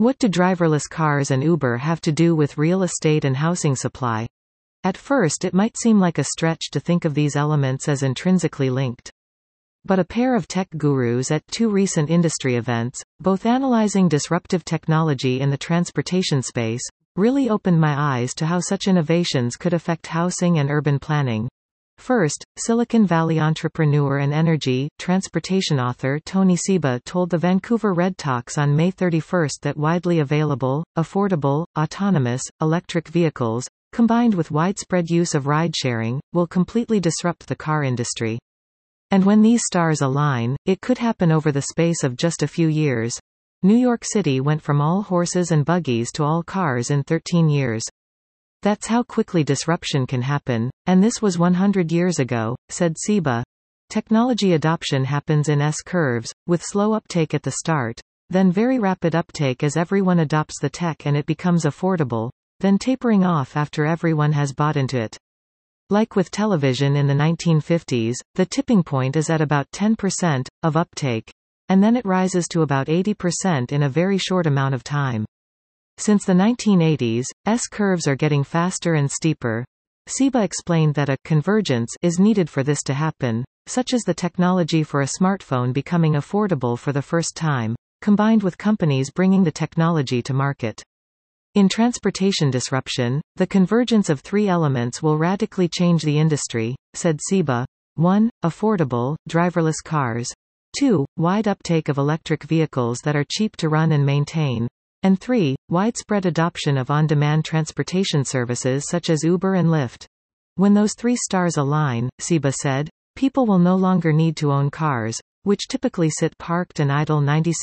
What do driverless cars and Uber have to do with real estate and housing supply? At first it might seem like a stretch to think of these elements as intrinsically linked. But a pair of tech gurus at two recent industry events, both analyzing disruptive technology in the transportation space, really opened my eyes to how such innovations could affect housing and urban planning. First, Silicon Valley entrepreneur and energy, transportation author Tony Seba told the Vancouver Red Talks on May 31 that widely available, affordable, autonomous, electric vehicles, combined with widespread use of ride-sharing, will completely disrupt the car industry. And when these stars align, it could happen over the space of just a few years. New York City went from all horses and buggies to all cars in 13 years. That's how quickly disruption can happen, and this was 100 years ago, said Seba. Technology adoption happens in S-curves, with slow uptake at the start, then very rapid uptake as everyone adopts the tech and it becomes affordable, then tapering off after everyone has bought into it. Like with television in the 1950s, the tipping point is at about 10% of uptake, and then it rises to about 80% in a very short amount of time. Since the 1980s, S-curves are getting faster and steeper. Seba explained that a convergence is needed for this to happen, such as the technology for a smartphone becoming affordable for the first time, combined with companies bringing the technology to market. In transportation disruption, the convergence of three elements will radically change the industry, said Seba. 1. Affordable, driverless cars. 2. Wide uptake of electric vehicles that are cheap to run and maintain. And 3. Widespread adoption of on-demand transportation services such as Uber and Lyft. When those three stars align, Seba said, people will no longer need to own cars, which typically sit parked and idle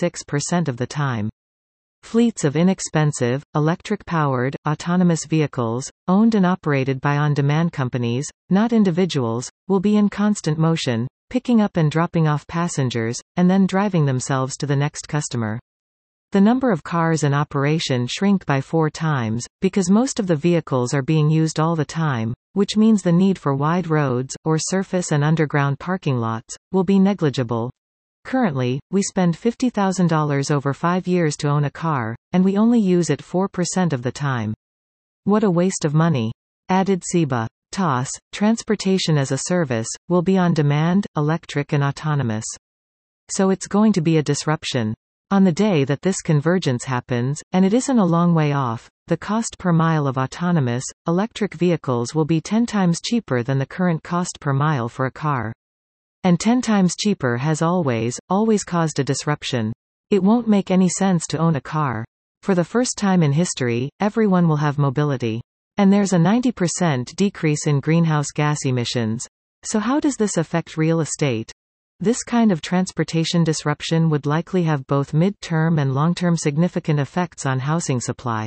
96% of the time. Fleets of inexpensive, electric-powered, autonomous vehicles, owned and operated by on-demand companies, not individuals, will be in constant motion, picking up and dropping off passengers, and then driving themselves to the next customer. The number of cars in operation shrink by 4 times, because most of the vehicles are being used all the time, which means the need for wide roads, or surface and underground parking lots, will be negligible. Currently, we spend $50,000 over 5 years to own a car, and we only use it 4% of the time. What a waste of money, added Seba. TaaS, transportation as a service, will be on demand, electric and autonomous. So it's going to be a disruption. On the day that this convergence happens, and it isn't a long way off, the cost per mile of autonomous, electric vehicles will be 10 times cheaper than the current cost per mile for a car. And 10 times cheaper has always caused a disruption. It won't make any sense to own a car. For the first time in history, everyone will have mobility. And there's a 90% decrease in greenhouse gas emissions. So how does this affect real estate? This kind of transportation disruption would likely have both mid-term and long-term significant effects on housing supply.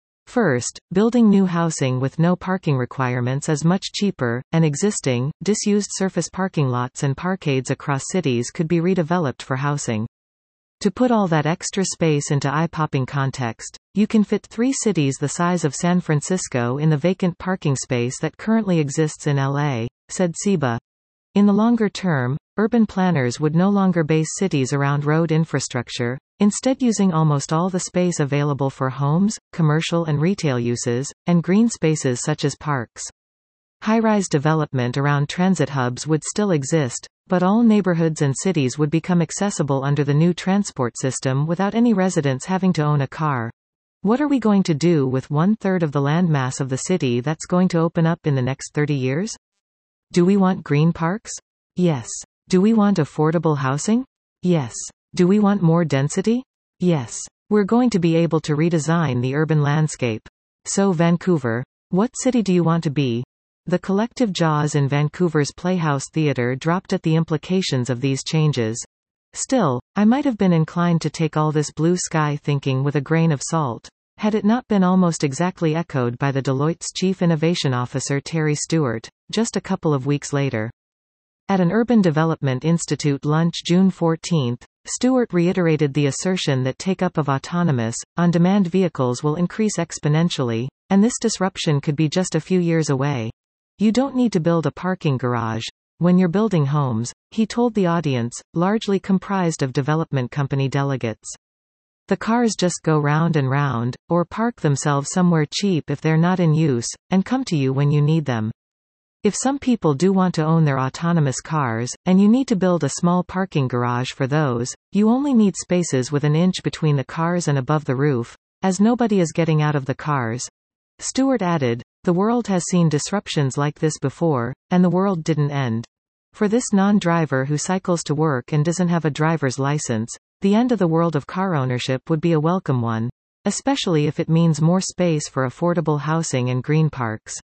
First, building new housing with no parking requirements is much cheaper, and existing, disused surface parking lots and parkades across cities could be redeveloped for housing. To put all that extra space into eye-popping context, you can fit 3 cities the size of San Francisco in the vacant parking space that currently exists in LA, said Seba. In the longer term, urban planners would no longer base cities around road infrastructure, instead using almost all the space available for homes, commercial and retail uses, and green spaces such as parks. High-rise development around transit hubs would still exist, but all neighborhoods and cities would become accessible under the new transport system without any residents having to own a car. What are we going to do with 1/3 of the landmass of the city that's going to open up in the next 30 years? Do we want green parks? Yes. Do we want affordable housing? Yes. Do we want more density? Yes. We're going to be able to redesign the urban landscape. So Vancouver, what city do you want to be? The collective jaws in Vancouver's Playhouse Theatre dropped at the implications of these changes. Still, I might have been inclined to take all this blue sky thinking with a grain of salt, had it not been almost exactly echoed by the Deloitte's Chief Innovation Officer Terry Stewart, just a couple of weeks later. At an Urban Development Institute lunch June 14, Stewart reiterated the assertion that take-up of autonomous, on-demand vehicles will increase exponentially, and this disruption could be just a few years away. You don't need to build a parking garage when you're building homes, he told the audience, largely comprised of development company delegates. The cars just go round and round, or park themselves somewhere cheap if they're not in use, and come to you when you need them. If some people do want to own their autonomous cars, and you need to build a small parking garage for those, you only need spaces with an inch between the cars and above the roof, as nobody is getting out of the cars. Stewart added, the world has seen disruptions like this before, and the world didn't end. For this non-driver who cycles to work and doesn't have a driver's license, the end of the world of car ownership would be a welcome one, especially if it means more space for affordable housing and green parks.